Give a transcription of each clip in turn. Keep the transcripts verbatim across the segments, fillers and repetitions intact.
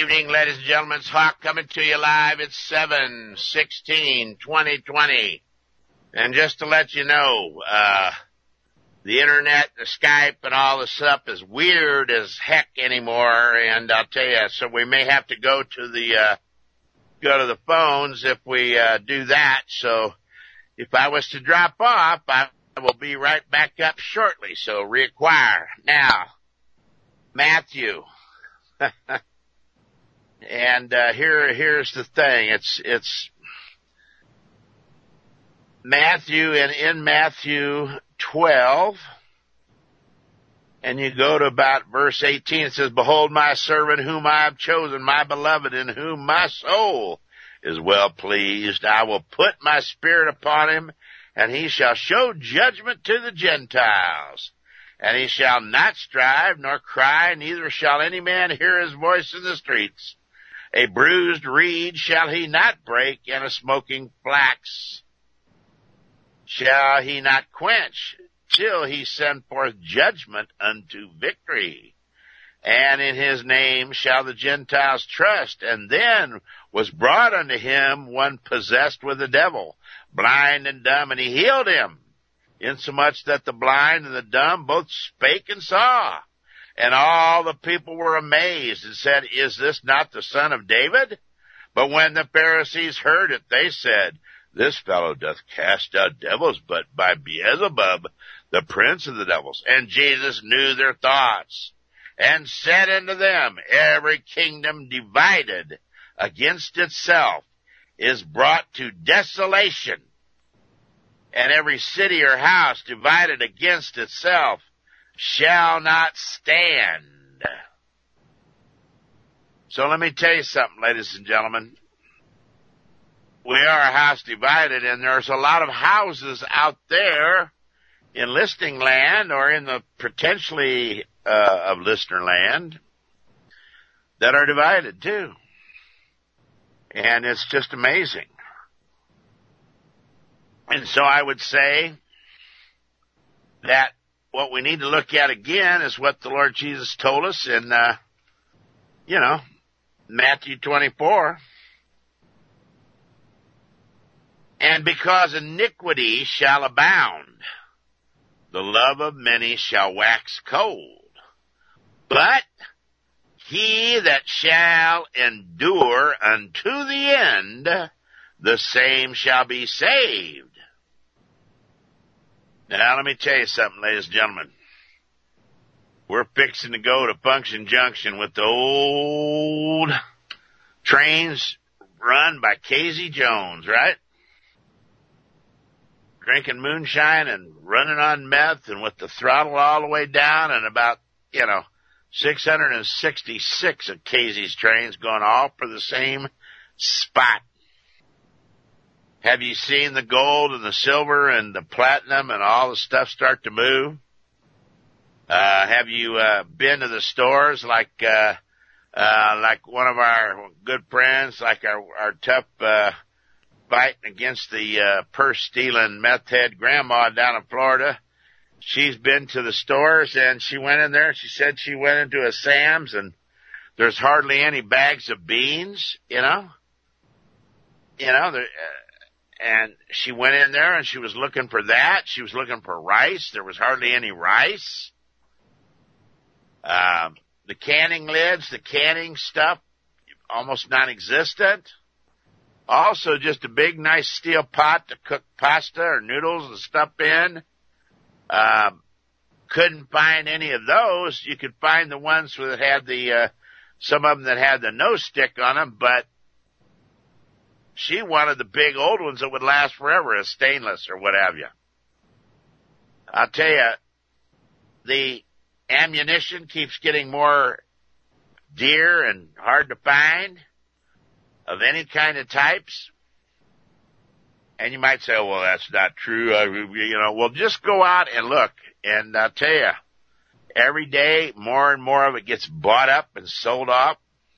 evening, ladies and gentlemen. It's Hawk coming to you live. It's seven sixteen twenty twenty. And just to let you know, uh, the internet, the Skype, and all this stuff is weird as heck anymore. And I'll tell you, so we may have to go to the, uh, go to the phones if we, uh, do that. So if I was to drop off, I will be right back up shortly. So reacquire. Now, Matthew. And uh, here, here's the thing. It's it's Matthew, and in Matthew twelve, and you go to about verse eighteen. It says, "Behold, my servant whom I have chosen, my beloved, in whom my soul is well pleased. I will put my spirit upon him, and he shall show judgment to the Gentiles. And he shall not strive nor cry, neither shall any man hear his voice in the streets. A bruised reed shall he not break, and a smoking flax shall he not quench, till he send forth judgment unto victory. And in his name shall the Gentiles trust. And then was brought unto him one possessed with the devil, blind and dumb, and he healed him, insomuch that the blind and the dumb both spake and saw. And all the people were amazed and said, Is this not the son of David? But when the Pharisees heard it, they said, This fellow doth cast out devils, but by Beelzebub, the prince of the devils. And Jesus knew their thoughts, and said unto them, Every kingdom divided against itself is brought to desolation, and every city or house divided against itself shall not stand." So let me tell you something, ladies and gentlemen. We are a house divided, and there's a lot of houses out there in listing land or in the potentially uh, of listener land that are divided too. And it's just amazing. And so I would say that what we need to look at again is what the Lord Jesus told us in, uh, you know, Matthew twenty-four. "And because iniquity shall abound, the love of many shall wax cold. But he that shall endure unto the end, the same shall be saved." Now, let me tell you something, ladies and gentlemen. We're fixing to go to Function Junction with the old trains run by Casey Jones, right? Drinking moonshine and running on meth and with the throttle all the way down, and about, you know, six hundred sixty-six of Casey's trains going all for the same spot. Have you seen the gold and the silver and the platinum and all the stuff start to move? Uh, have you, uh, been to the stores like, uh, uh, like one of our good friends, like our, our tough, uh, fighting against the, uh, purse-stealing meth head grandma down in Florida? She's been to the stores, and she went in there and she said she went into a Sam's and there's hardly any bags of beans, you know? You know, there, uh, and she went in there and she was looking for that. She was looking for rice. There was hardly any rice. Um, the canning lids, the canning stuff, almost non-existent. Also, just a big, nice steel pot to cook pasta or noodles and stuff in. Um, couldn't find any of those. You could find the ones that had the, uh, some of them that had the nose stick on them, but she wanted the big old ones that would last forever, as stainless or what have you. I'll tell you, the ammunition keeps getting more dear and hard to find of any kind of types. And you might say, well, that's not true. I, you know, well, just go out and look. And I'll tell you, every day more and more of it gets bought up and sold off.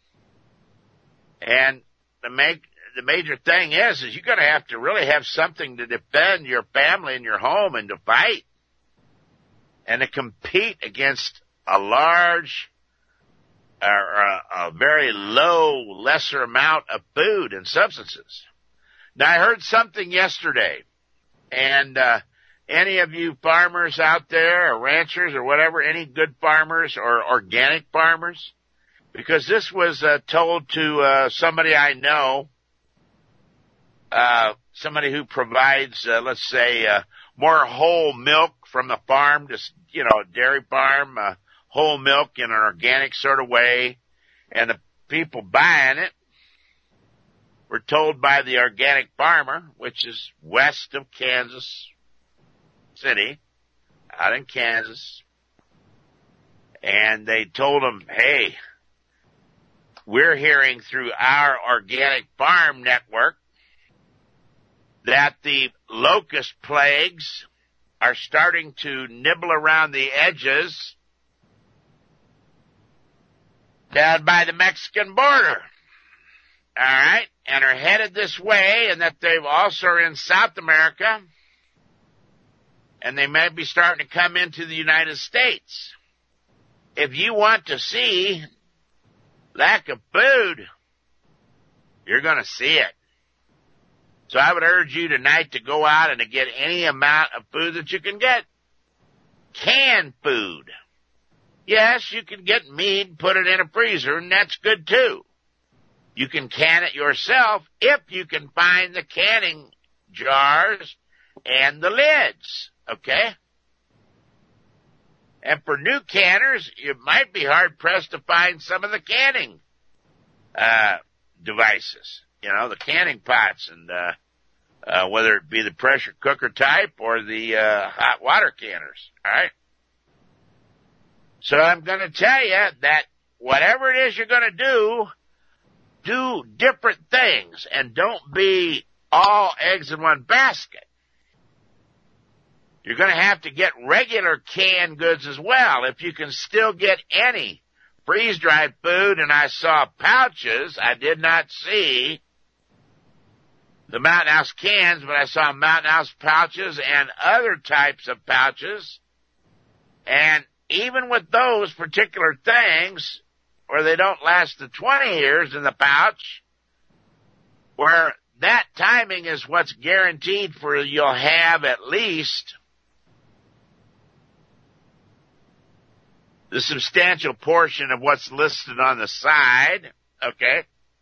And the make, the major thing is, is you're going to have to really have something to defend your family and your home and to fight and to compete against a large or a, a very low, lesser amount of food and substances. Now, I heard something yesterday, and uh, any of you farmers out there, or ranchers, or whatever, any good farmers or organic farmers, because this was uh, told to uh, somebody I know, uh, somebody who provides, uh, let's say, uh, more whole milk from the farm, just, you know, dairy farm, uh, whole milk in an organic sort of way, and the people buying it were told by the organic farmer, which is west of Kansas City, out in Kansas, and they told them, hey, we're hearing through our organic farm network that the locust plagues are starting to nibble around the edges down by the Mexican border. All right, and are headed this way, and that they've also are in South America, and they may be starting to come into the United States. If you want to see lack of food, you're going to see it. So I would urge you tonight to go out and to get any amount of food that you can get. Canned food. Yes, you can get meat, put it in a freezer, and that's good too. You can can it yourself if you can find the canning jars and the lids, okay? And for new canners, you might be hard-pressed to find some of the canning uh devices, you know, the canning pots, and uh, uh whether it be the pressure cooker type or the uh hot water canners, all right? So I'm going to tell you that whatever it is you're going to do, do different things, and don't be all eggs in one basket. You're going to have to get regular canned goods as well, if you can still get any freeze-dried food. And I saw pouches. I did not see the Mountain House cans, but I saw Mountain House pouches and other types of pouches. And even with those particular things, where they don't last the twenty years in the pouch, where that timing is what's guaranteed for you'll have at least the substantial portion of what's listed on the side, okay?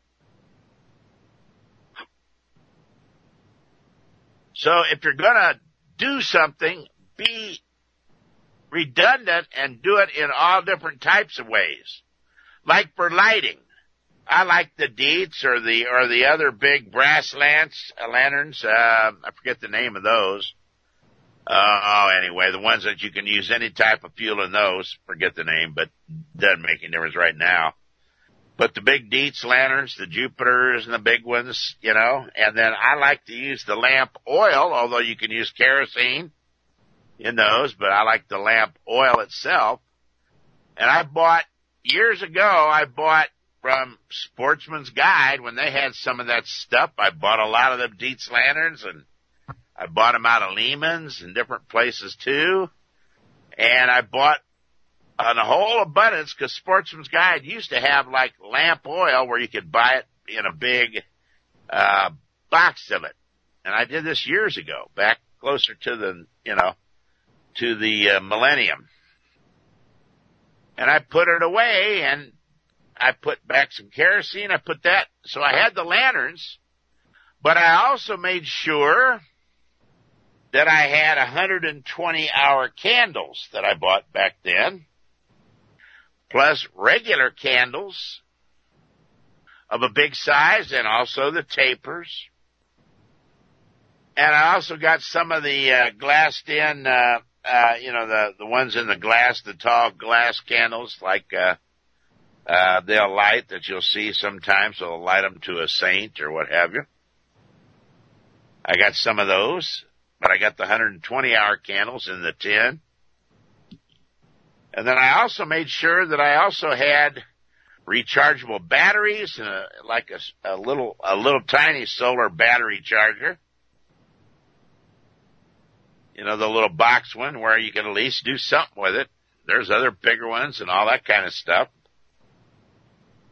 So if you're going to do something, be redundant and do it in all different types of ways. Like for lighting, I like the Dietz or the or the other big brass lance uh, lanterns. Uh, I forget the name of those. Uh, oh, anyway, the ones that you can use any type of fuel in those. Forget the name, but doesn't make any difference right now. But the big Dietz lanterns, the Jupiters and the big ones, you know. And then I like to use the lamp oil, although you can use kerosene in those, but I like the lamp oil itself. And I bought, years ago, I bought from Sportsman's Guide, when they had some of that stuff, I bought a lot of them Dietz lanterns, and I bought them out of Lehman's and different places too. And I bought on a whole abundance, because Sportsman's Guide used to have like lamp oil where you could buy it in a big uh box of it. And I did this years ago, back closer to the, you know, to the uh, millennium. And I put it away, and I put back some kerosene. I put that, so I had the lanterns, but I also made sure that I had one hundred twenty hour candles that I bought back then, plus regular candles of a big size, and also the tapers. And I also got some of the uh, glassed in, uh, uh, you know, the, the ones in the glass, the tall glass candles, like, uh, uh, they'll light, that you'll see sometimes. They'll light them to a saint or what have you. I got some of those, but I got the one hundred twenty hour candles in the tin. And then I also made sure that I also had rechargeable batteries, and a, like a, a little, a little tiny solar battery charger. You know, the little box one where you can at least do something with it. There's other bigger ones and all that kind of stuff.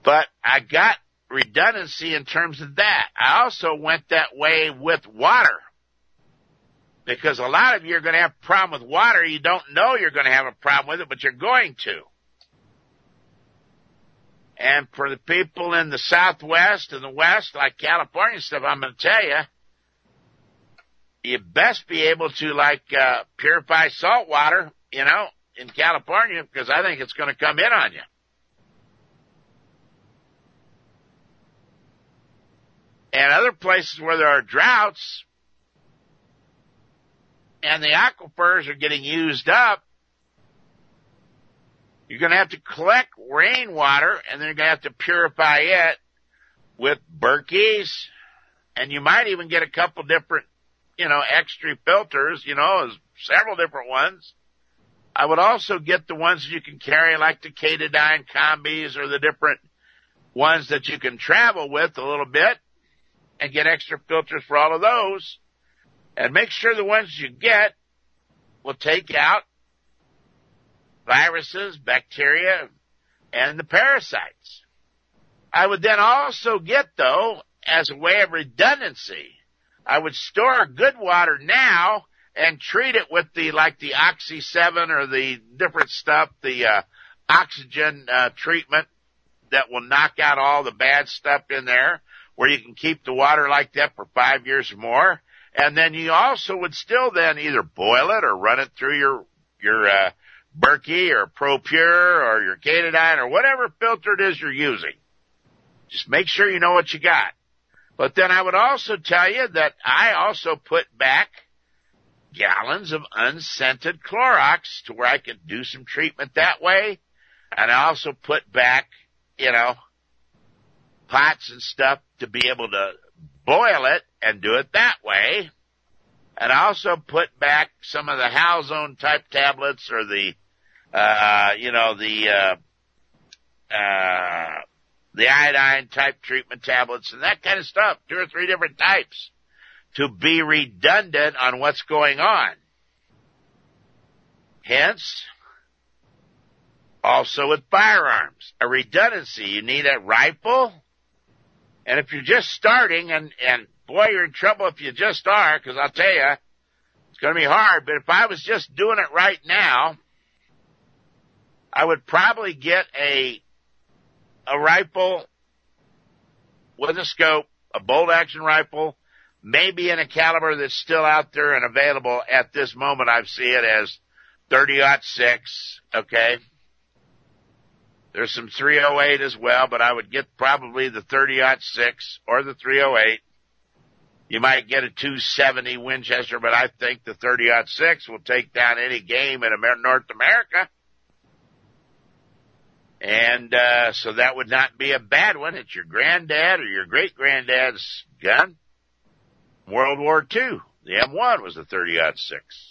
But I got redundancy in terms of that. I also went that way with water. Because a lot of you are going to have a problem with water. You don't know you're going to have a problem with it, but you're going to. And for the people in the Southwest and the West, like California and stuff, I'm going to tell you, you best be able to, like, uh, purify salt water, you know, in California, because I think it's going to come in on you. And other places where there are droughts and the aquifers are getting used up, you're going to have to collect rainwater, and then you're going to have to purify it with Berkeys, and you might even get a couple different, you know, extra filters, you know, several different ones. I would also get the ones you can carry, like the Katadyn combis, or the different ones that you can travel with a little bit, and get extra filters for all of those. And make sure the ones you get will take out viruses, bacteria, and the parasites. I would then also get, though, as a way of redundancy, I would store good water now and treat it with the, like the Oxy seven or the different stuff, the uh, oxygen uh, treatment that will knock out all the bad stuff in there, where you can keep the water like that for five years or more. And then you also would still then either boil it or run it through your, your, uh, Berkey or ProPure or your Katadyn or whatever filter it is you're using. Just make sure you know what you got. But then I would also tell you that I also put back gallons of unscented Clorox to where I could do some treatment that way. And I also put back, you know, pots and stuff to be able to boil it and do it that way. And I also put back some of the Halzone type tablets or the, uh, you know, the, uh, uh, the iodine type treatment tablets and that kind of stuff, two or three different types, to be redundant on what's going on. Hence, also with firearms, a redundancy. You need a rifle. And if you're just starting, and, and boy, you're in trouble if you just are, because I'll tell you, it's going to be hard. But if I was just doing it right now, I would probably get a a rifle with a scope, a bolt-action rifle, maybe in a caliber that's still out there and available at this moment. I see it as thirty aught six, okay? There's some three oh eight as well, but I would get probably the thirty aught six or the three oh eight. You might get a two seventy Winchester, but I think the thirty aught six will take down any game in Amer- North America. And uh so that would not be a bad one. It's your granddad or your great-granddad's gun. World War Two, the M one was the thirty aught six.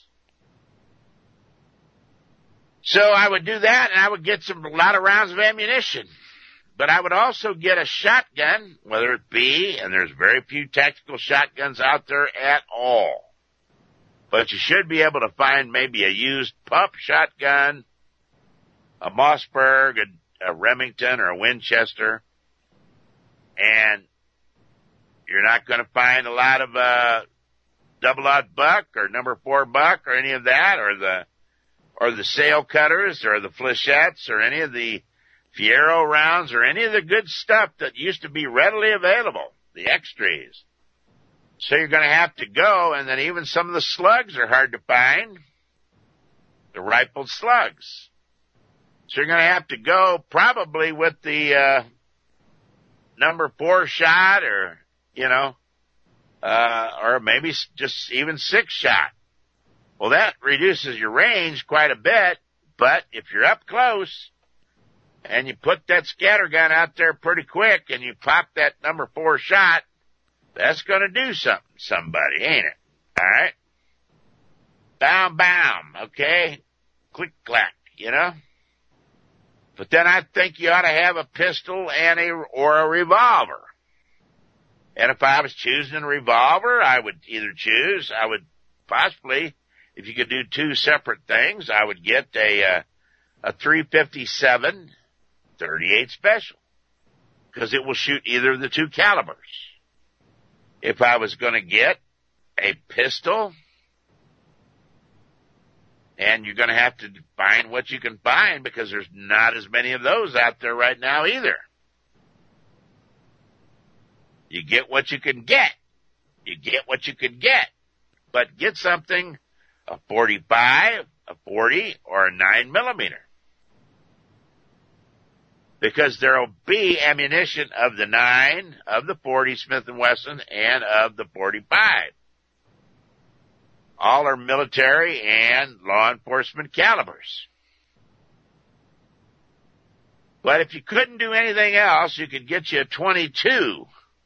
So I would do that, and I would get some a lot of rounds of ammunition. But I would also get a shotgun, whether it be, and there's very few tactical shotguns out there at all. But you should be able to find maybe a used pump shotgun, a Mossberg, a, a Remington, or a Winchester. And you're not going to find a lot of uh double-aught buck or number four buck or any of that, or the or the sail cutters, or the flechettes, or any of the Fiero rounds, or any of the good stuff that used to be readily available, the extras. So you're going to have to go, and then even some of the slugs are hard to find, the rifled slugs. So you're going to have to go probably with the uh number four shot, or, you know, uh or maybe just even six shot. Well, that reduces your range quite a bit, but if you're up close and you put that scatter gun out there pretty quick and you pop that number four shot, that's going to do something to somebody, ain't it? All right? Bam, bam, okay? Click, clack, you know? But then I think you ought to have a pistol and a, or a revolver. And if I was choosing a revolver, I would either choose, I would possibly, if you could do two separate things, I would get a uh, a three fifty-seven thirty-eight special. because it will shoot either of the two calibers. If I was going to get a pistol, and you're going to have to find what you can find because there's not as many of those out there right now either. You get what you can get. You get what you can get. But get something, a forty-five, a forty, or a nine millimeter. Because there will be ammunition of the nine, of the forty Smith and Wesson, and of the forty-five. All are military and law enforcement calibers. But if you couldn't do anything else, you could get you a twenty-two.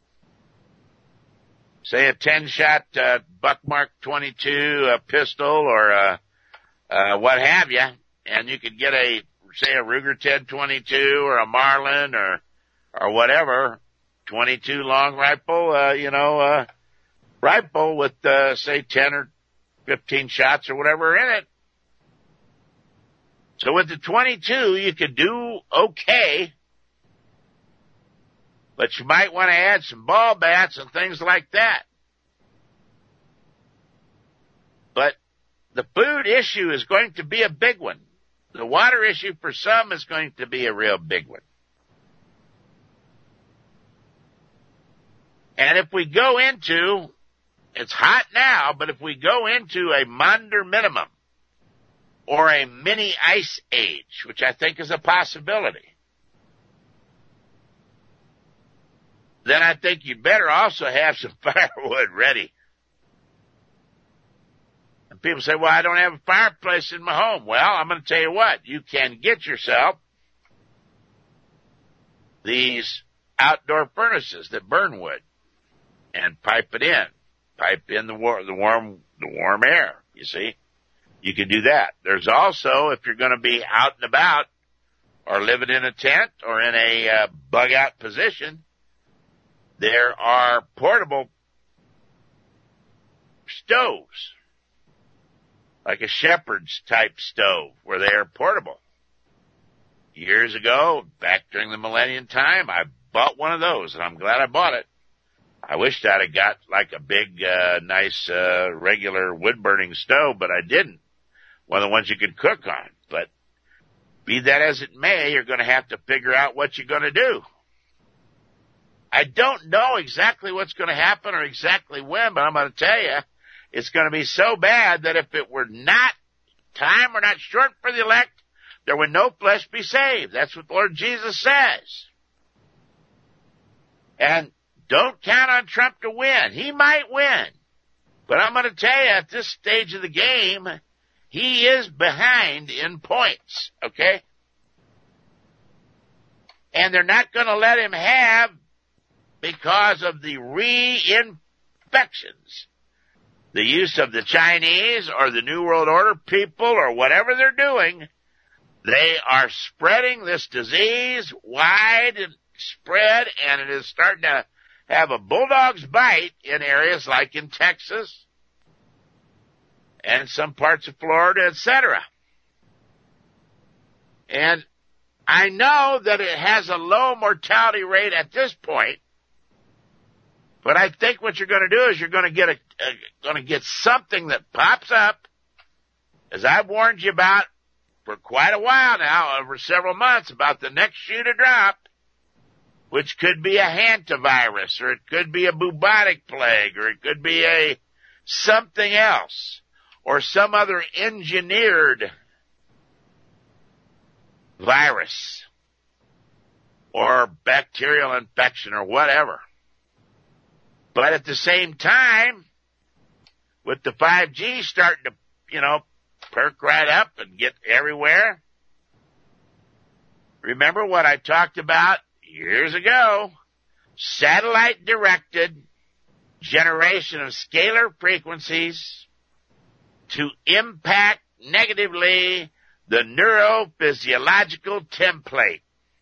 Say a ten-shot uh, Buckmark twenty-two, a pistol, or a, uh, what have you, and you could get a, say, a Ruger ten twenty-two, or a Marlin, or or whatever, twenty-two long rifle, uh, you know, uh, rifle with, uh, say, ten or fifteen shots or whatever in it. So with the twenty-two, you could do okay, but you might want to add some ball bats and things like that. But the food issue is going to be a big one. The water issue for some is going to be a real big one. And if we go into, it's hot now, but if we go into a Maunder minimum or a mini ice age, which I think is a possibility, then I think you better also have some firewood ready. And people say, well, I don't have a fireplace in my home. Well, I'm going to tell you what, you can get yourself these outdoor furnaces that burn wood and pipe it in. Pipe in the warm, the warm, the warm air, you see. You can do that. There's also, if you're going to be out and about or living in a tent or in a uh, bug-out position, there are portable stoves, like a Shepherd's type stove, where they are portable. Years ago, back during the millennium time, I bought one of those, and I'm glad I bought it. I wished I'd have got like a big, uh, nice, uh, regular wood-burning stove, but I didn't. One of the ones you could cook on. But be that as it may, you're going to have to figure out what you're going to do. I don't know exactly what's going to happen or exactly when, but I'm going to tell you, it's going to be so bad that if it were not time or not short for the elect, there would no flesh be saved. That's what the Lord Jesus says. And don't count on Trump to win. He might win. But I'm going to tell you, at this stage of the game, he is behind in points, okay? And they're not going to let him have, because of the reinfections, the use of the Chinese or the New World Order people or whatever they're doing, they are spreading this disease wide and spread, and it is starting to have a bulldog's bite in areas like in Texas and some parts of Florida, et cetera. And I know that it has a low mortality rate at this point, but I think what you're going to do is you're going to get a, a going to get something that pops up, as I've warned you about for quite a while now, over several months, about the next shoe to drop, which could be a hantavirus, or it could be a bubonic plague, or it could be a something else, or some other engineered virus, or bacterial infection, or whatever. But at the same time, with the five G starting to, you know, perk right up and get everywhere, remember what I talked about years ago, satellite-directed generation of scalar frequencies to impact negatively the neurophysiological template.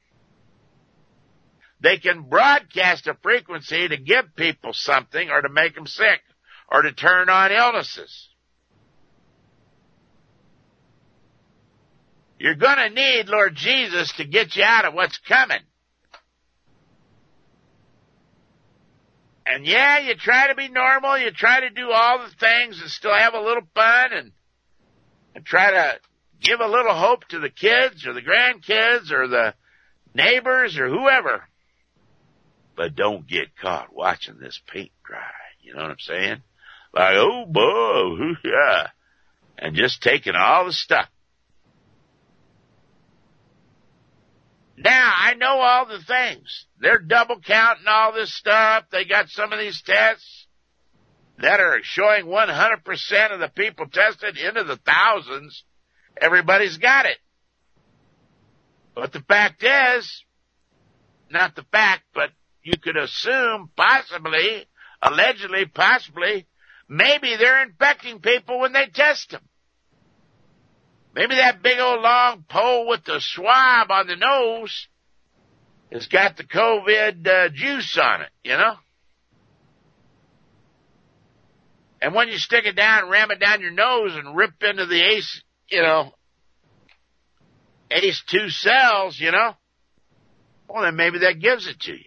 They can broadcast a frequency to give people something or to make them sick or to turn on illnesses. You're going to need Lord Jesus to get you out of what's coming. And yeah, you try to be normal, you try to do all the things and still have a little fun and, and try to give a little hope to the kids or the grandkids or the neighbors or whoever. But don't get caught watching this paint dry. You know what I'm saying? Like, oh, boy, yeah. And just taking all the stuff. Now, I know all the things. They're double counting all this stuff. They got some of these tests that are showing one hundred percent of the people tested into the thousands. Everybody's got it. But the fact is, not the fact, but you could assume possibly, allegedly, possibly, maybe they're infecting people when they test them. Maybe that big old long pole with the swab on the nose has got the COVID uh, juice on it, you know? And when you stick it down, ram it down your nose and rip into the ace, you know, A C E two cells, you know, well, then maybe that gives it to you.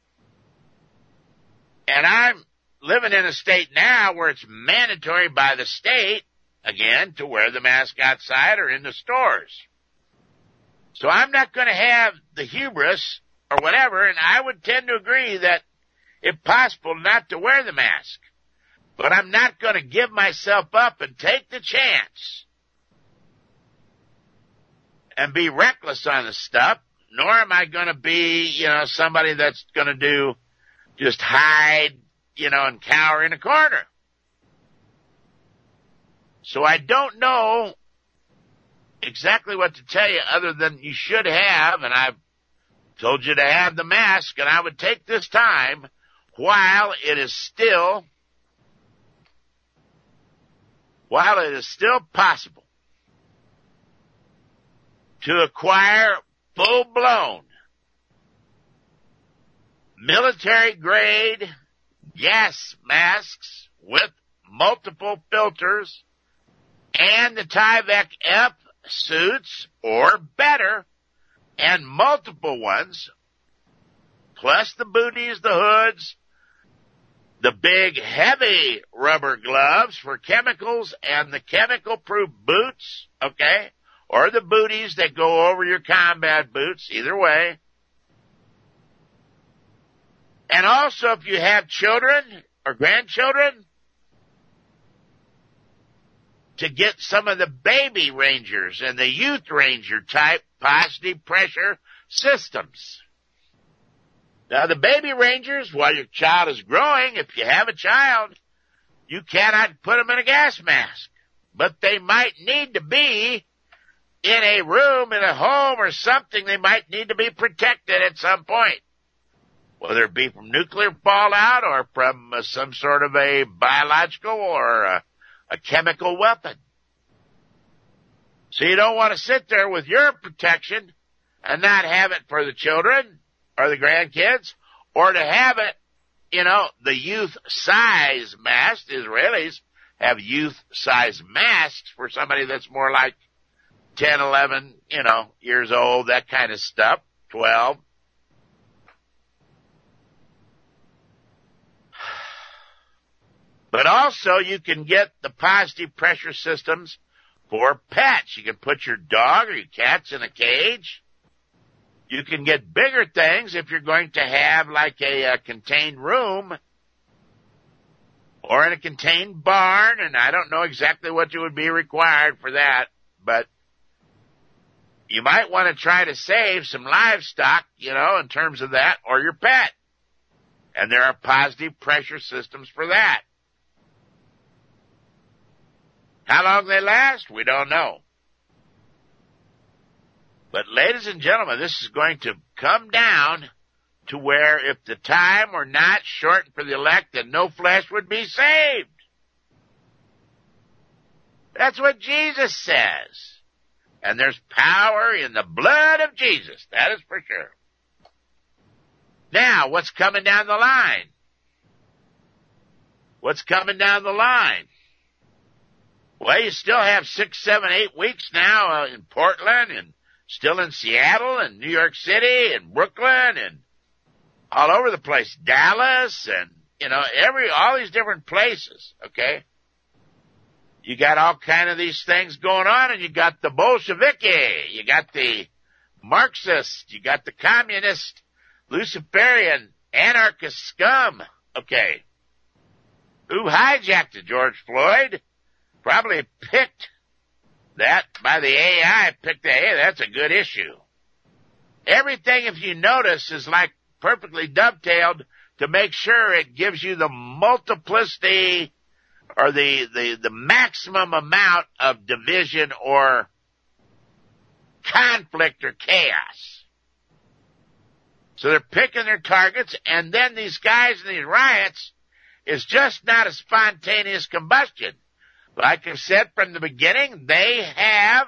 And I'm living in a state now where it's mandatory by the state, again, to wear the mask outside or in the stores. So I'm not going to have the hubris or whatever, and I would tend to agree that, if possible, not to wear the mask. But I'm not going to give myself up and take the chance and be reckless on the stuff, nor am I going to be, you know, somebody that's going to do just hide, you know, and cower in a corner. So I don't know exactly what to tell you other than you should have, and I've told you to have the mask, and I would take this time while it is still, while it is still possible to acquire full-blown military-grade gas masks with multiple filters and the Tyvek F suits, or better, and multiple ones, plus the booties, the hoods, the big heavy rubber gloves for chemicals, and the chemical-proof boots, okay, or the booties that go over your combat boots, either way. And also, if you have children or grandchildren, to get some of the baby Rangers and the youth Ranger type positive pressure systems. Now, the baby Rangers, while your child is growing, if you have a child, you cannot put them in a gas mask. But they might need to be in a room, in a home or something. They might need to be protected at some point, whether it be from nuclear fallout or from uh, some sort of a biological or a, a chemical weapon. So you don't want to sit there with your protection and not have it for the children or the grandkids, or to have it, you know, the youth size mask. Israelis have youth size masks for somebody that's more like ten, eleven, you know, years old, that kind of stuff, twelve. But also you can get the positive pressure systems for pets. You can put your dog or your cats in a cage. You can get bigger things if you're going to have like a, a contained room or in a contained barn, and I don't know exactly what you would be required for that, but you might want to try to save some livestock, you know, in terms of that, or your pet. And there are positive pressure systems for that. How long they last, we don't know. But ladies and gentlemen, this is going to come down to where if the time were not shortened for the elect, then no flesh would be saved. That's what Jesus says. And there's power in the blood of Jesus, that is for sure. Now, what's coming down the line? What's coming down the line? Well, you still have six, seven, eight weeks now uh, in Portland, and still in Seattle and New York City and Brooklyn and all over the place. Dallas and, you know, every, all these different places, okay? You got all kind of these things going on, and you got the Bolsheviki, you got the Marxist, you got the communist, Luciferian, anarchist scum, okay? Who hijacked it? George Floyd probably picked that by the A I, picked that, hey, that's a good issue. Everything, if you notice, is like perfectly dovetailed to make sure it gives you the multiplicity or the, the, the maximum amount of division or conflict or chaos. So they're picking their targets, and then these guys in these riots is just not a spontaneous combustion. Like I said from the beginning, they have,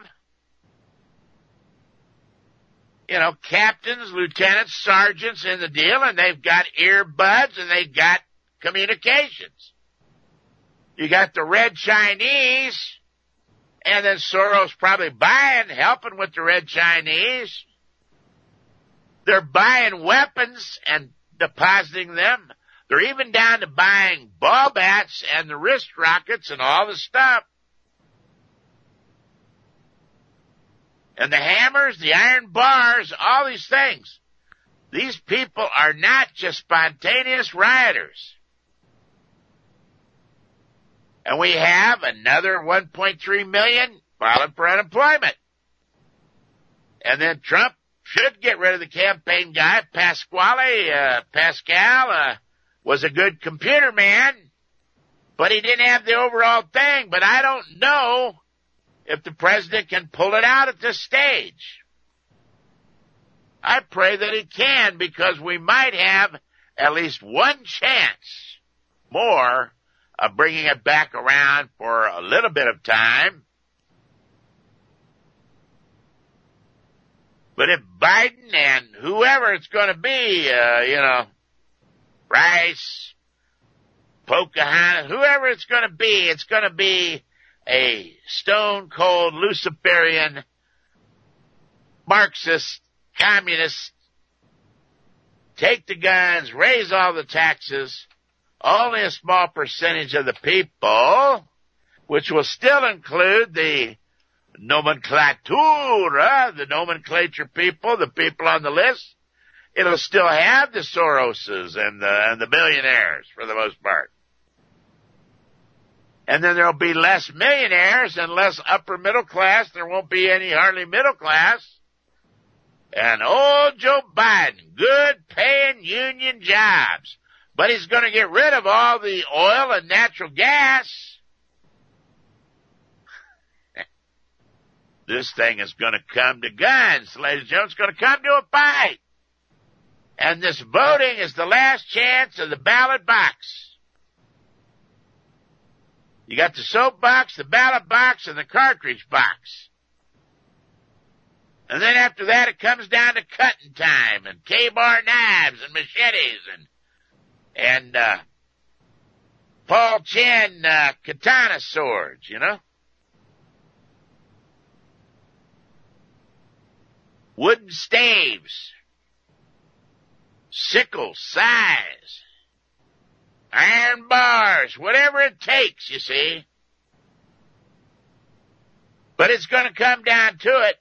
you know, captains, lieutenants, sergeants in the deal, and they've got earbuds, and they've got communications. You got the Red Chinese, and then Soros probably buying, helping with the Red Chinese. They're buying weapons and depositing them. They're even down to buying ball bats and the wrist rockets and all the stuff. And the hammers, the iron bars, all these things. These people are not just spontaneous rioters. And we have another one point three million filing for unemployment. And then Trump should get rid of the campaign guy, Pasquale, uh, Pascal, uh, was a good computer man, but he didn't have the overall thing. But I don't know if the president can pull it out at this stage. I pray that he can, because we might have at least one chance more of bringing it back around for a little bit of time. But if Biden and whoever it's going to be, uh, you know, Rice, Pocahontas, whoever it's going to be, it's going to be a stone-cold Luciferian, Marxist, communist, take the guns, raise all the taxes, only a small percentage of the people, which will still include the nomenclatura, the nomenclature people, the people on the list. It'll still have the Soroses and the, and the billionaires for the most part. And then there'll be less millionaires and less upper middle class. There won't be any hardly middle class. And old Joe Biden, good paying union jobs. But he's going to get rid of all the oil and natural gas. This thing is going to come to guns, ladies and gentlemen. It's going to come to a fight. And this voting is the last chance of the ballot box. You got the soap box, the ballot box, and the cartridge box. And then after that, it comes down to cutting time and K-bar knives and machetes and and uh, Paul Chen uh, katana swords, you know. Wooden staves, sickles, scythes, iron bars, whatever it takes, you see. But it's going to come down to it.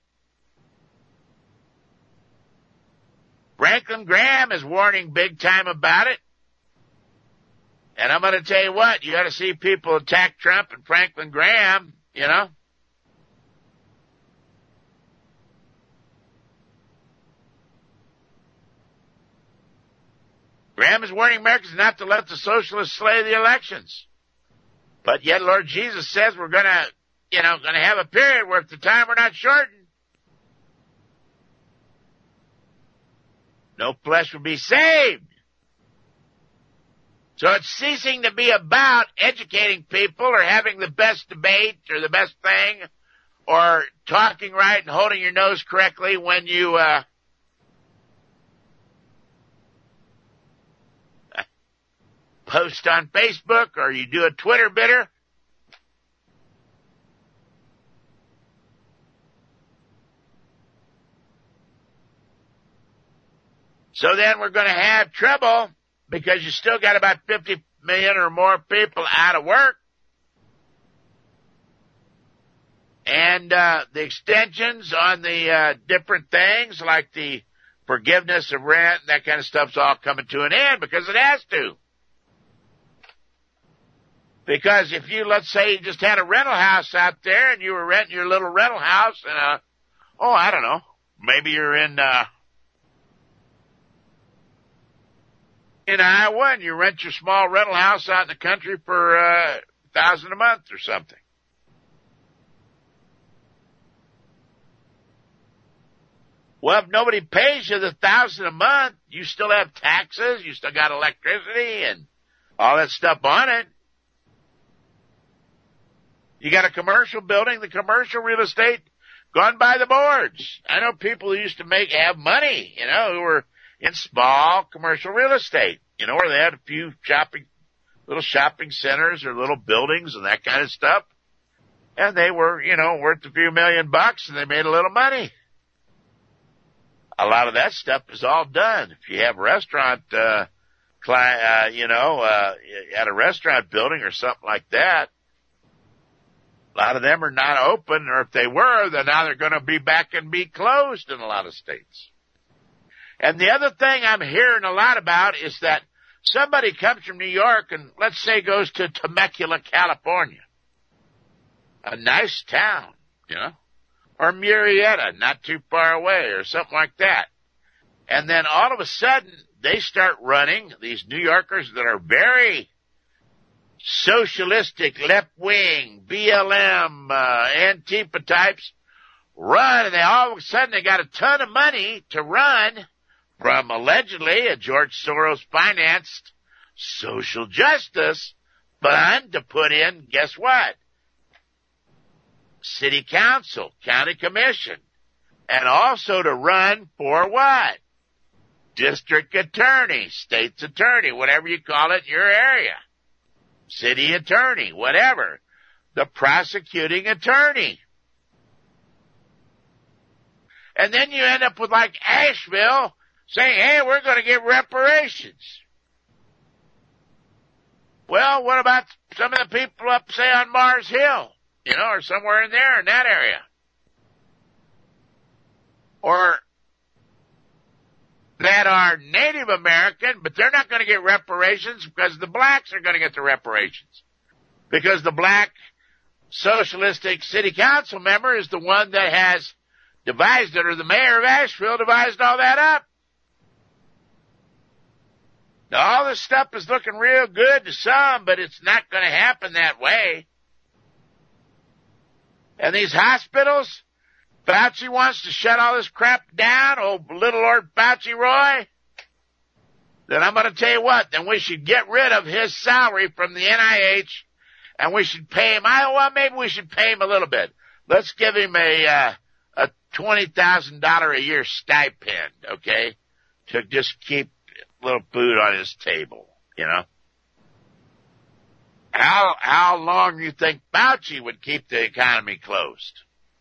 Franklin Graham is warning big time about it. And I'm going to tell you what, you got to see people attack Trump and Franklin Graham, you know. Graham is warning Americans not to let the socialists slay the elections. But yet Lord Jesus says we're going to, you know, going to have a period where if the time we're not shortened, no flesh will be saved. So it's ceasing to be about educating people or having the best debate or the best thing or talking right and holding your nose correctly when you, uh, post on Facebook or you do a Twitter bidder. So then we're going to have trouble because you still got about fifty million or more people out of work. And uh, the extensions on the uh, different things like the forgiveness of rent and that kind of stuff's all coming to an end because it has to. Because if you, let's say you just had a rental house out there and you were renting your little rental house in a, oh, I don't know, maybe you're in, uh, in Iowa and you rent your small rental house out in the country for, uh, a thousand a month or something. Well, if nobody pays you the thousand a month, you still have taxes, you still got electricity and all that stuff on it. You got a commercial building, the commercial real estate gone by the boards. I know people who used to make, have money, you know, who were in small commercial real estate, you know, where they had a few shopping, little shopping centers or little buildings and that kind of stuff. And they were, you know, worth a few million bucks and they made a little money. A lot of that stuff is all done. If you have a restaurant, uh, client, uh, you know, uh, at a restaurant building or something like that, a lot of them are not open, or if they were, then now they're going to be back and be closed in a lot of states. And the other thing I'm hearing a lot about is that somebody comes from New York and let's say goes to Temecula, California, a nice town, you know, or Murrieta, not too far away, or something like that. And then all of a sudden, they start running, these New Yorkers that are very socialistic, left-wing, B L M, uh, Antifa types, run, and they all of a sudden they got a ton of money to run from allegedly a George Soros-financed social justice fund to put in, guess what? City council, county commission, and also to run for what? District attorney, state's attorney, whatever you call it in your area. City attorney, whatever. The prosecuting attorney. And then you end up with like Asheville saying, hey, we're going to give reparations. Well, what about some of the people up, say, on Mars Hill? You know, or somewhere in there, in that area. Or that are Native American, but they're not going to get reparations because the blacks are going to get the reparations. Because the black socialistic city council member is the one that has devised it, or the mayor of Asheville devised all that up. Now, all this stuff is looking real good to some, but it's not going to happen that way. And these hospitals, Fauci wants to shut all this crap down, old little Lord Fauci Roy. Then I'm going to tell you what, then we should get rid of his salary from the N I H, and we should pay him, I, well, maybe we should pay him a little bit. Let's give him a, uh, a twenty thousand dollars a year stipend, okay, to just keep a little food on his table, you know. How, how long do you think Fauci would keep the economy closed?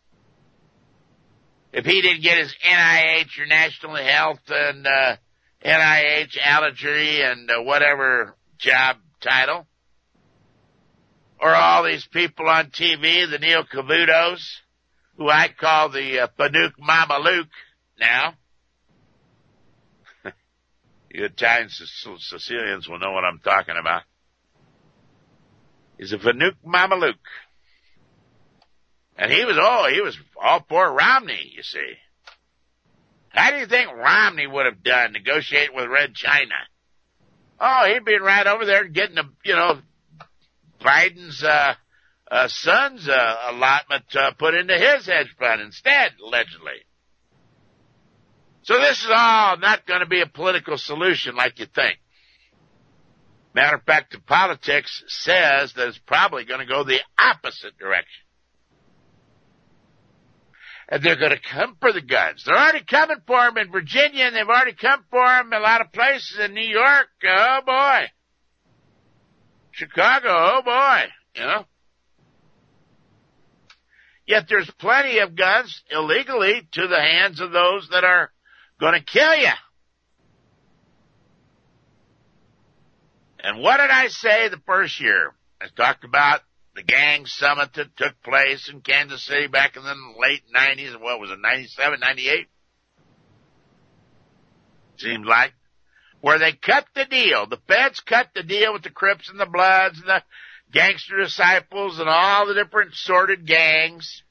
If he didn't get his N I H or National Health and, uh, N I H allergy and uh, whatever job title? Or all these people on T V, the Neil Cavutos, who I call the uh, Fanuc Mama Luke now. You Italian Sicilians will know what I'm talking about. He's a Fanuc Mama Luke. And he was, oh, he was all for Romney, you see. How do you think Romney would have done negotiating with Red China? Oh, he'd been right over there getting, a, you know, Biden's uh, uh, son's uh, allotment uh, put into his hedge fund instead, allegedly. So this is all not going to be a political solution like you think. Matter of fact, the politics says that it's probably going to go the opposite direction. And they're going to come for the guns. They're already coming for them in Virginia, and they've already come for them in a lot of places in New York. Oh, boy. Chicago, oh, boy. You know? Yet there's plenty of guns illegally to the hands of those that are going to kill you. And what did I say the first year? I talked about the gang summit that took place in Kansas City back in the late nineties. What was it, ninety-seven, ninety-eight? Seems like. Where they cut the deal. The feds cut the deal with the Crips and the Bloods and the Gangster Disciples and all the different sorted gangs.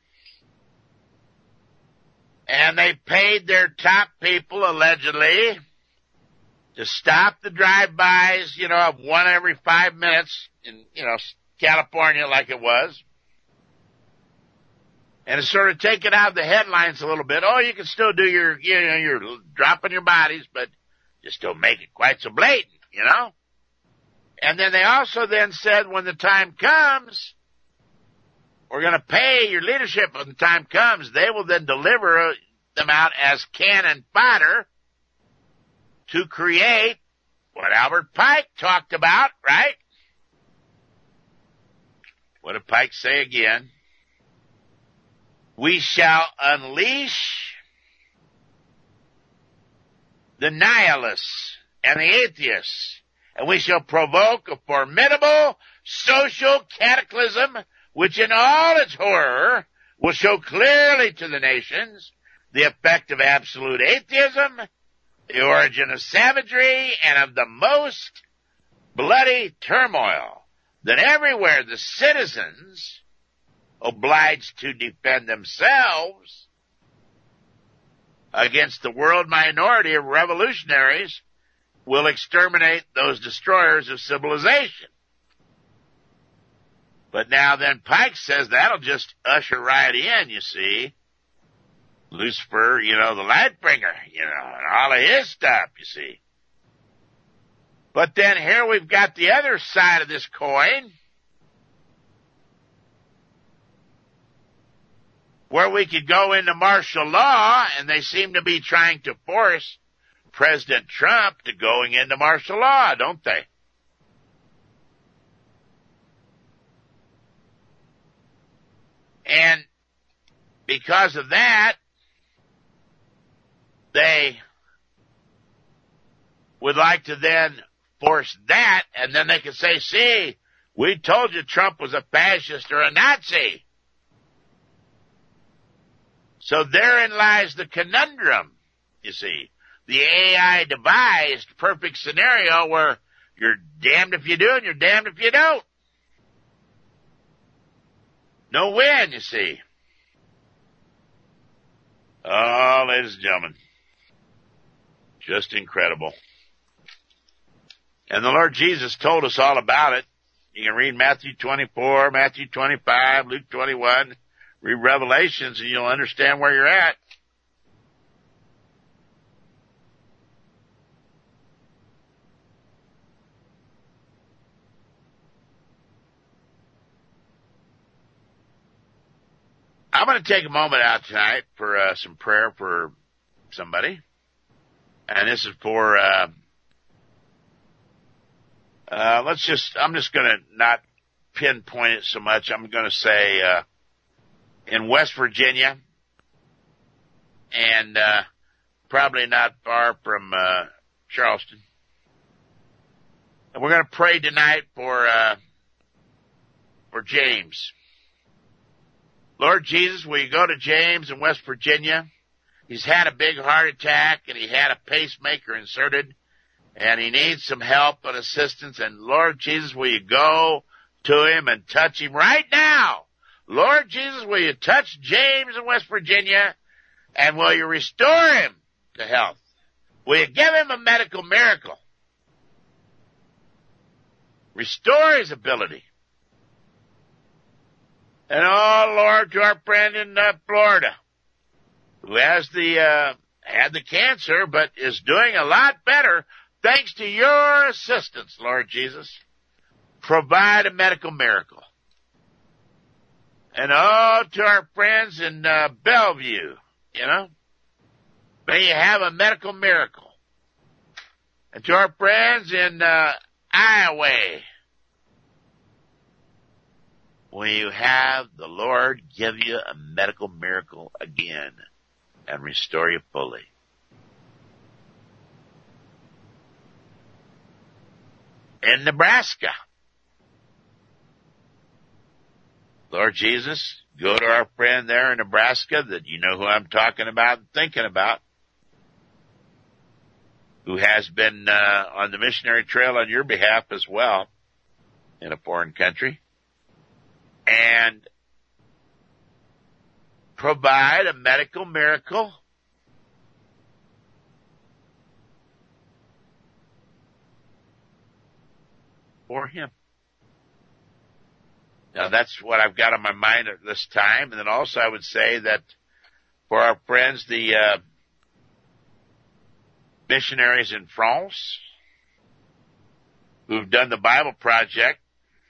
And they paid their top people, allegedly, to stop the drive-bys, you know, of one every five minutes in, you know, California like it was. And it's sort of taken out of the headlines a little bit. Oh, you can still do your, you know, you're dropping your bodies, but just don't make it quite so blatant, you know? And then they also then said when the time comes, we're going to pay your leadership when the time comes. They will then deliver them out as cannon fodder to create what Albert Pike talked about, right? What did Pike say again? We shall unleash the nihilists and the atheists, and we shall provoke a formidable social cataclysm which in all its horror will show clearly to the nations the effect of absolute atheism, the origin of savagery, and of the most bloody turmoil, that everywhere the citizens, obliged to defend themselves against the world minority of revolutionaries, will exterminate those destroyers of civilization. But now then Pike says that'll just usher right in, you see. Lucifer, you know, the light bringer, you know, and all of his stuff, you see. But then here we've got the other side of this coin, where we could go into martial law, and they seem to be trying to force President Trump to going into martial law, don't they? And because of that, they would like to then force that, and then they could say, see, we told you Trump was a fascist or a Nazi. So therein lies the conundrum, you see. The A I devised perfect scenario where you're damned if you do and you're damned if you don't. No win, you see. Oh, ladies and gentlemen. Just incredible. And the Lord Jesus told us all about it. You can read Matthew twenty-four, Matthew twenty-five, Luke twenty-one, read Revelations, and you'll understand where you're at. I'm going to take a moment out tonight for uh, some prayer for somebody. And this is for, uh, uh, let's just, I'm just going to not pinpoint it so much. I'm going to say, uh, in West Virginia, and, uh, probably not far from, uh, Charleston. And we're going to pray tonight for, uh, for James. Lord Jesus, will you go to James in West Virginia? He's had a big heart attack, and he had a pacemaker inserted, and he needs some help and assistance. And Lord Jesus, will you go to him and touch him right now? Lord Jesus, will you touch James in West Virginia, and will you restore him to health? Will you give him a medical miracle? Restore his ability. And oh, Lord, to our friend in uh, Florida, who has the, uh, had the cancer, but is doing a lot better thanks to your assistance, Lord Jesus. Provide a medical miracle. And oh, to our friends in uh, Bellevue, you know, may you have a medical miracle. And to our friends in uh, Iowa, will you have the Lord give you a medical miracle again and restore you fully? in Nebraska. Lord Jesus, go to our friend there in Nebraska that you know who I'm talking about and thinking about, who has been uh, on the missionary trail on your behalf as well in a foreign country, and provide a medical miracle for him. Now, that's what I've got on my mind at this time. And then also I would say that for our friends, the uh, missionaries in France who've done the Bible Project,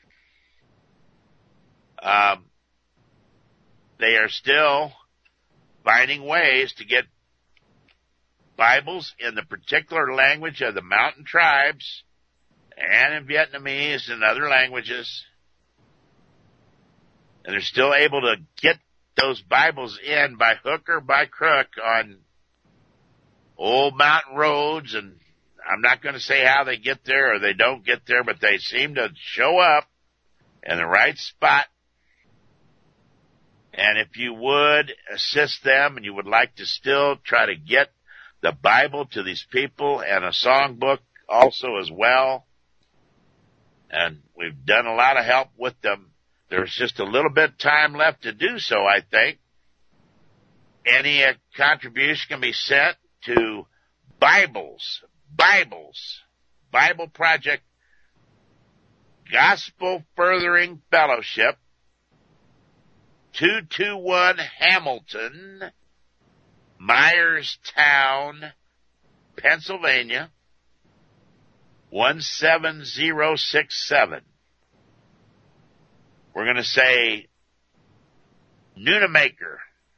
um, they are still finding ways to get Bibles in the particular language of the mountain tribes and in Vietnamese and other languages. And they're still able to get those Bibles in by hook or by crook on old mountain roads. And I'm not going to say how they get there or they don't get there, but they seem to show up in the right spot. And if you would assist them and you would like to still try to get the Bible to these people and a songbook also as well, and we've done a lot of help with them. There's just a little bit of time left to do so, I think. Any uh, contribution can be sent to Bibles, Bibles, Bible Project, Gospel Furthering Fellowship, two two one Hamilton, Myerstown, Pennsylvania, one seven zero six seven. We're going to say Nunemaker,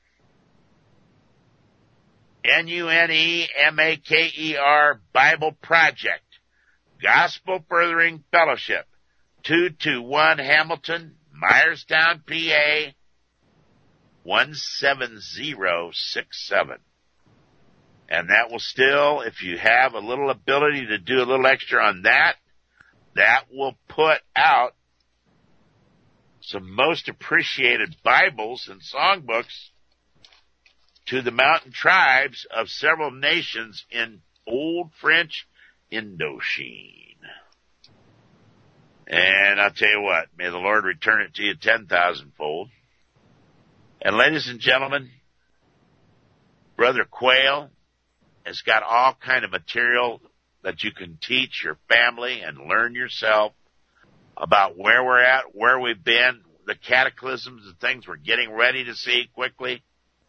N U N E M A K E R Bible Project, Gospel Furthering Fellowship, two two one Hamilton, Myerstown, P A, one seven zero six seven. And that will still, if you have a little ability to do a little extra on that, that will put out some most appreciated Bibles and songbooks to the mountain tribes of several nations in Old French Indochine. And I'll tell you what, may the Lord return it to you ten thousand-fold. And ladies and gentlemen, Brother Quayle has got all kind of material that you can teach your family and learn yourself about where we're at, where we've been, the cataclysms and things we're getting ready to see quickly.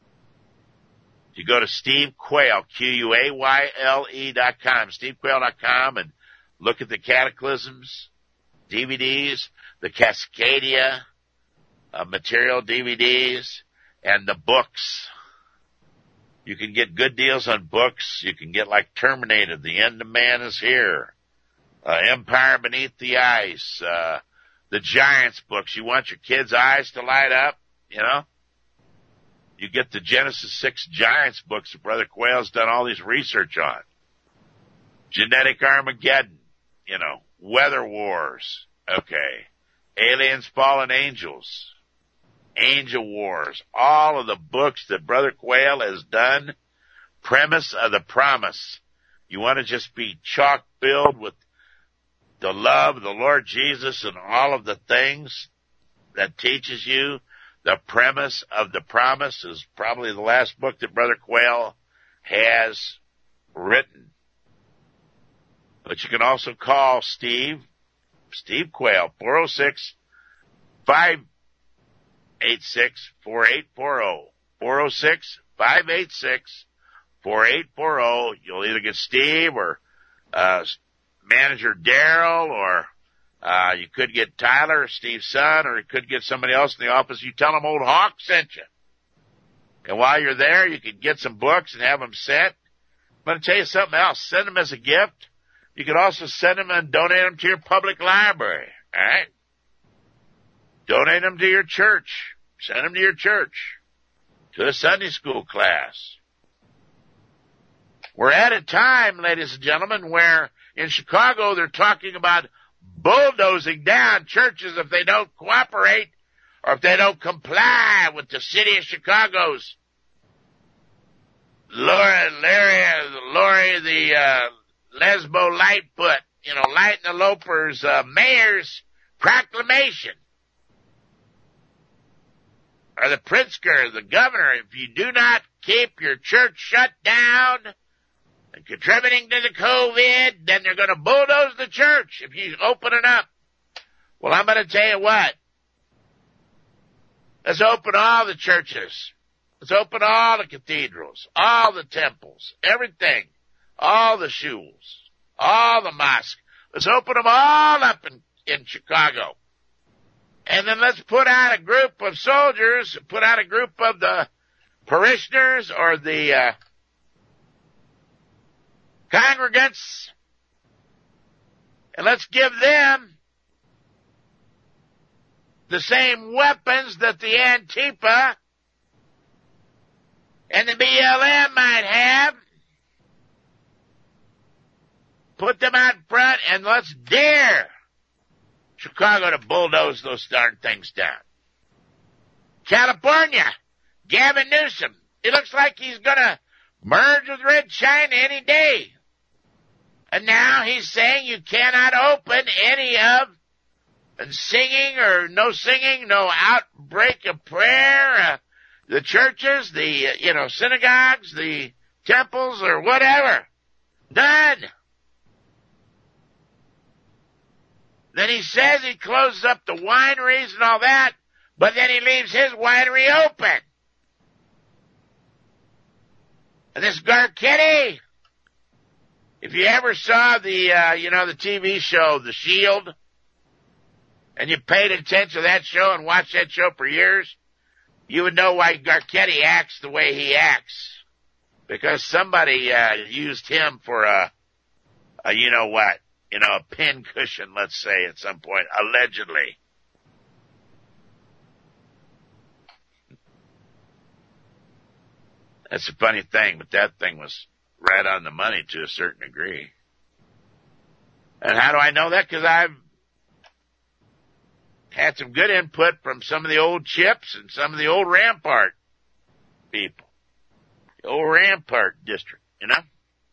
You go to Steve Quayle, Q U A Y L E dot com, steve quayle dot com, and look at the cataclysms, D V Ds, the Cascadia uh, material D V Ds, and the books. You can get good deals on books. You can get like Terminated, The End of Man is Here, uh, Empire Beneath the Ice, uh, the Giants books. You want your kids' eyes to light up, you know? You get the Genesis six Giants books that Brother Quayle's done all these research on. Genetic Armageddon, you know, Weather Wars, okay, Aliens, Fallen Angels, Angel Wars, all of the books that Brother Quayle has done, Premise of the Promise. You want to just be chock filled with the love of the Lord Jesus and all of the things that teaches you. The Premise of the Promise is probably the last book that Brother Quayle has written. But you can also call Steve, Steve Quayle, four oh six, five eight six, four eight four oh, four oh six, five eight six, four eight four oh. You'll either get Steve or uh Manager Daryl, or uh you could get Tyler or Steve's son, or you could get somebody else in the office. You tell them Old Hawk sent you. And while you're there, you can get some books and have them sent. I'm going to tell you something else. Send them as a gift. You could also send them and donate them to your public library, all right? Donate them to your church. Send them to your church, to a Sunday school class. We're at a time, ladies and gentlemen, where in Chicago they're talking about bulldozing down churches if they don't cooperate or if they don't comply with the city of Chicago's Lori, Larry, Lori, the uh, Lesbo Lightfoot, you know, Light and the Loper's uh, mayor's proclamation. Or the Pritzker, the governor, if you do not keep your church shut down and contributing to the COVID, then they're going to bulldoze the church if you open it up. Well, I'm going to tell you what. Let's open all the churches. Let's open all the cathedrals, all the temples, everything, all the shuls, all the mosques. Let's open them all up in, in Chicago. And then let's put out a group of soldiers, put out a group of the parishioners or the uh, congregants, and let's give them the same weapons that the Antifa and the B L M might have. Put them out front and let's dare Chicago to bulldoze those darn things down. California, Gavin Newsom. It looks like he's gonna merge with Red China any day. And now he's saying you cannot open any of and singing or no singing, no outbreak of prayer, uh, the churches, the, uh, you know, synagogues, the temples or whatever. None. Then he says he closes up the wineries and all that, but then he leaves his winery open. And this Garcetti, if you ever saw the, uh, you know, the T V show, The Shield, and you paid attention to that show and watched that show for years, you would know why Garcetti acts the way he acts. Because somebody, uh, used him for a, a, you know what, you know, a pin cushion, let's say, at some point, allegedly. That's a funny thing, but that thing was right on the money to a certain degree. And how do I know that? Because I've had some good input from some of the old Chips and some of the old Rampart people. The old Rampart district, you know?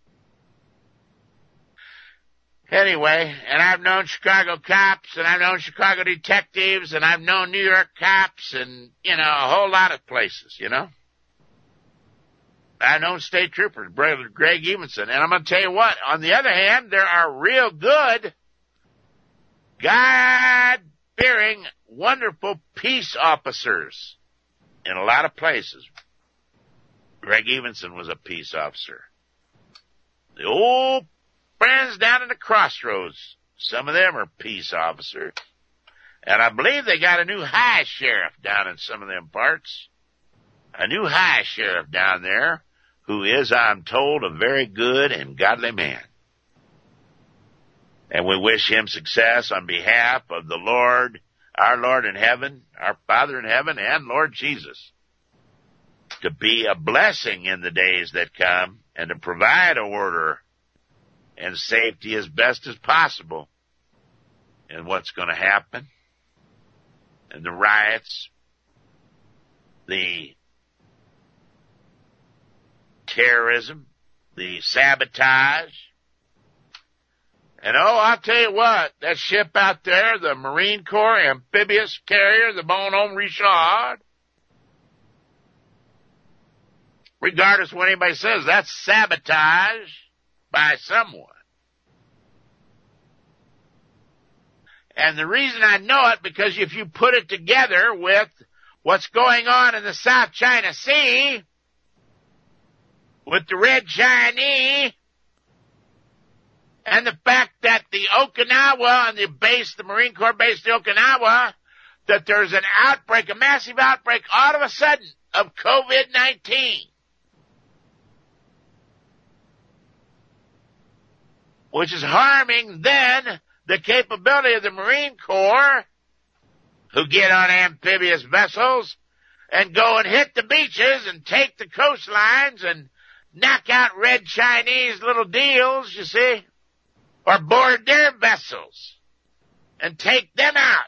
Anyway, and I've known Chicago cops, and I've known Chicago detectives, and I've known New York cops, and, you know, a whole lot of places, you know? I've known state troopers, Brother Greg Evenson, and I'm going to tell you what, on the other hand, there are real good, God-fearing, wonderful peace officers in a lot of places. Greg Evenson was a peace officer. The old friends down in the crossroads, some of them are peace officers. And I believe they got a new high sheriff down in some of them parts. A new high sheriff down there who is, I'm told, a very good and godly man. And we wish him success on behalf of the Lord, our Lord in heaven, our Father in heaven, and Lord Jesus, to be a blessing in the days that come and to provide order and safety as best as possible in what's going to happen, and the riots, the terrorism, the sabotage. And oh, I'll tell you what, that ship out there, the Marine Corps amphibious carrier, the Bonhomme Richard, regardless of what anybody says, that's sabotage by someone. And the reason I know it, because if you put it together with what's going on in the South China Sea, with the Red Chinese, and the fact that the Okinawa, on the base, the Marine Corps base in Okinawa, that there's an outbreak, a massive outbreak, all of a sudden, of COVID nineteen. Which is harming then the capability of the Marine Corps, who get on amphibious vessels and go and hit the beaches and take the coastlines and knock out Red Chinese little deals, you see, or board their vessels and take them out.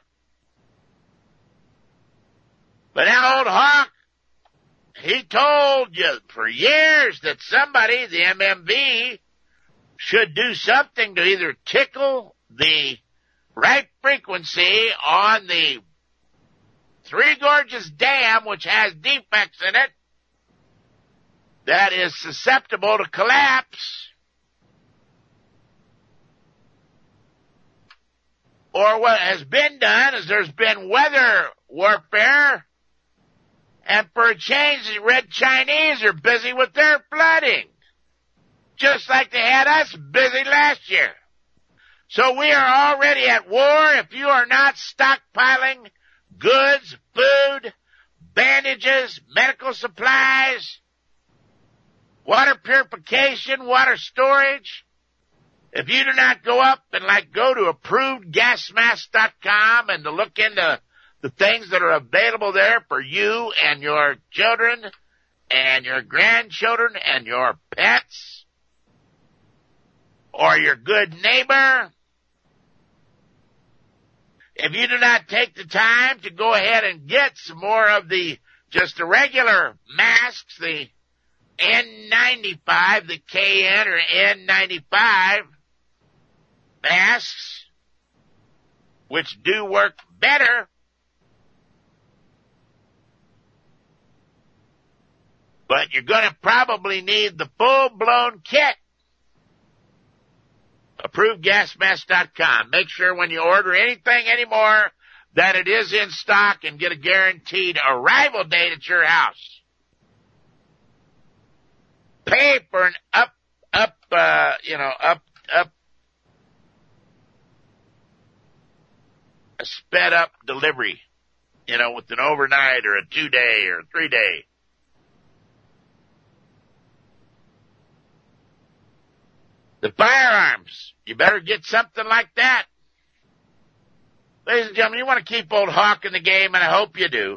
But now old Hawk, he told you for years that somebody, the M M V, should do something to either tickle the right frequency on the Three Gorges Dam, which has defects in it, that is susceptible to collapse, or what has been done is there's been weather warfare, and for a change, the Red Chinese are busy with their flooding, just like they had us busy last year. So we are already at war. If you are not stockpiling goods, food, bandages, medical supplies, water purification, water storage, if you do not go up and like go to approved gas mask dot com and to look into the things that are available there for you and your children and your grandchildren and your pets or your good neighbor, if you do not take the time to go ahead and get some more of the just the regular masks, the N ninety-five, the K N or N ninety-five masks, which do work better, but you're going to probably need the full-blown kit. approved gas mask dot com. Make sure when you order anything anymore that it is in stock and get a guaranteed arrival date at your house. Pay for an up, up, uh, you know, up, up, a sped up delivery, you know, with an overnight or a two day or a three day. The firearms, you better get something like that. Ladies and gentlemen, you want to keep old Hawk in the game, and I hope you do.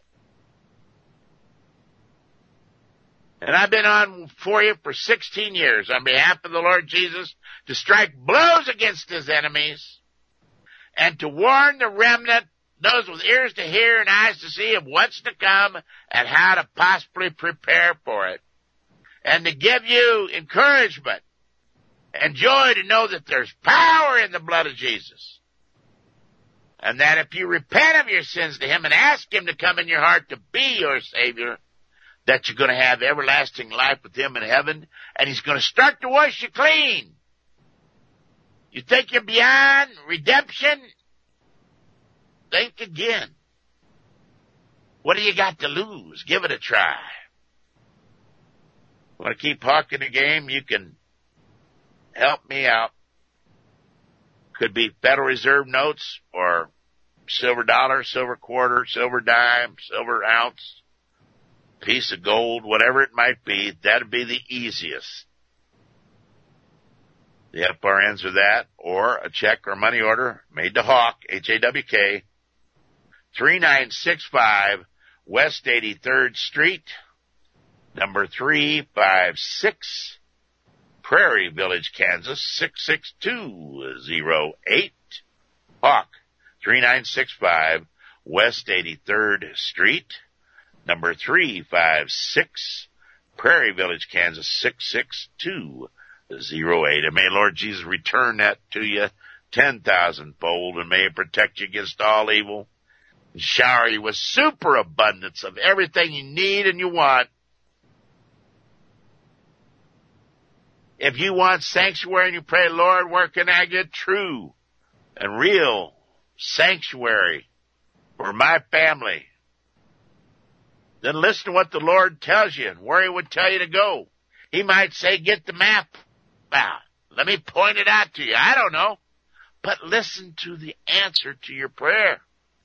And I've been on for you for sixteen years on behalf of the Lord Jesus to strike blows against his enemies and to warn the remnant, those with ears to hear and eyes to see, of what's to come and how to possibly prepare for it. And to give you encouragement and joy to know that there's power in the blood of Jesus. And that if you repent of your sins to him and ask him to come in your heart to be your Savior, that you're going to have everlasting life with him in heaven, and he's going to start to wash you clean. You think you're beyond redemption? Think again. What do you got to lose? Give it a try. Want to keep hawking the game? You can help me out. Could be Federal Reserve notes or silver dollar, silver quarter, silver dime, silver ounce, piece of gold, whatever it might be. That'd be the easiest. The F R Ns are that, or a check or money order made to Hawk, H A W K, three nine six five West eighty-third Street, number three five six, Prairie Village, Kansas, six six two zero eight. Hawk, three nine six five West eighty-third Street, number three five six, Prairie Village, Kansas, six six two zero eight. And may Lord Jesus return that to you ten thousand fold, and may it protect you against all evil and shower you with superabundance of everything you need and you want. If you want sanctuary and you pray, Lord, where can I get true and real sanctuary for my family? Then listen to what the Lord tells you and where he would tell you to go. He might say, get the map out. Let me point it out to you. I don't know. But listen to the answer to your prayer.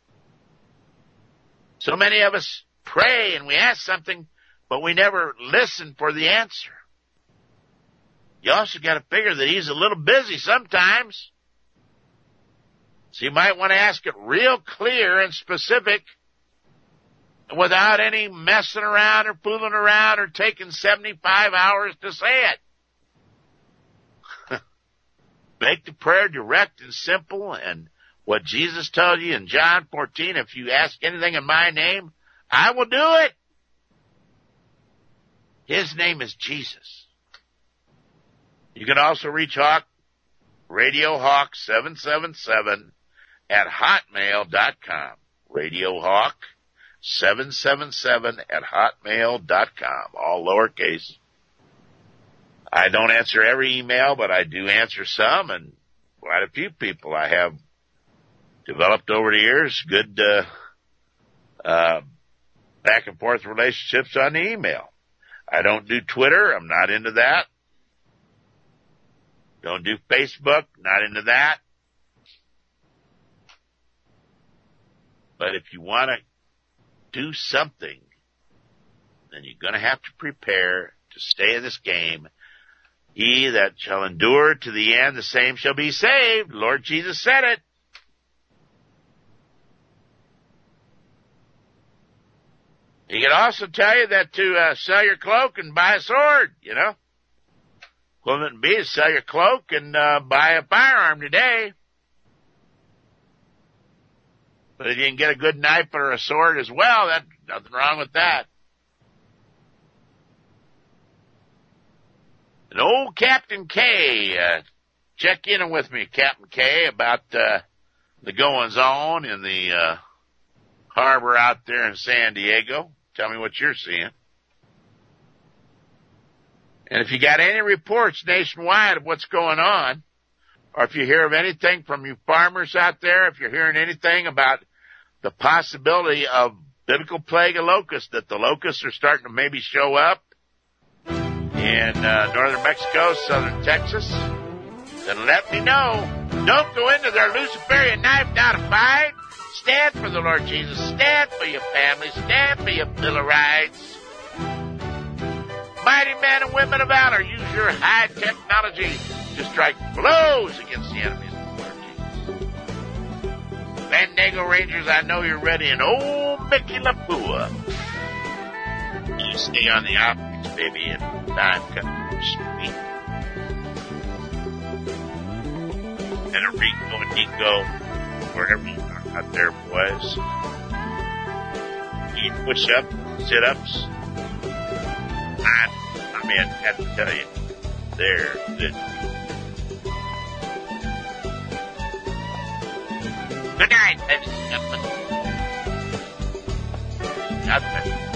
So many of us pray and we ask something, but we never listen for the answer. You also got to figure that he's a little busy sometimes. So you might want to ask it real clear and specific without any messing around or fooling around or taking seventy-five hours to say it. Make the prayer direct and simple and what Jesus told you in John fourteen, if you ask anything in my name, I will do it. His name is Jesus. You can also reach Hawk, Radio Hawk seven seven seven at hotmail dot com. Radio Hawk seven seven seven at hotmail dot com. All lowercase. I don't answer every email, but I do answer some, and quite a few people I have developed over the years. Good uh, uh, back and forth relationships on the email. I don't do Twitter. I'm not into that. Don't do Facebook. Not into that. But if you want to do something, then you're going to have to prepare to stay in this game. He that shall endure to the end, the same shall be saved. Lord Jesus said it. He can also tell you that to uh, sell your cloak and buy a sword, you know. Equivalent B is sell your cloak and uh, buy a firearm today. But if you can get a good knife or a sword as well, that's nothing wrong with that. And old Captain K, uh, check in with me, Captain K, about uh, the goings-on in the uh, harbor out there in San Diego. Tell me what you're seeing. And if you got any reports nationwide of what's going on, or if you hear of anything from you farmers out there, if you're hearing anything about the possibility of biblical plague of locusts, that the locusts are starting to maybe show up in uh, northern Mexico, southern Texas, then let me know. Don't go into their Luciferian knife now to fight. Stand for the Lord Jesus. Stand for your family. Stand for your Bill of Rights. Mighty men and women of valor, use your high technology to strike blows against the enemies of the Lord Jesus. Fandango Rangers, I know you're ready. And old Mickey LaPua. You stay on the optics, baby, and time comes sweet. And a Rico and Nico, wherever you are out there, boys. Eat push-ups, sit-ups. I, I mean, I have to tell you, they're good. Good night, ladies and gentlemen. God bless you.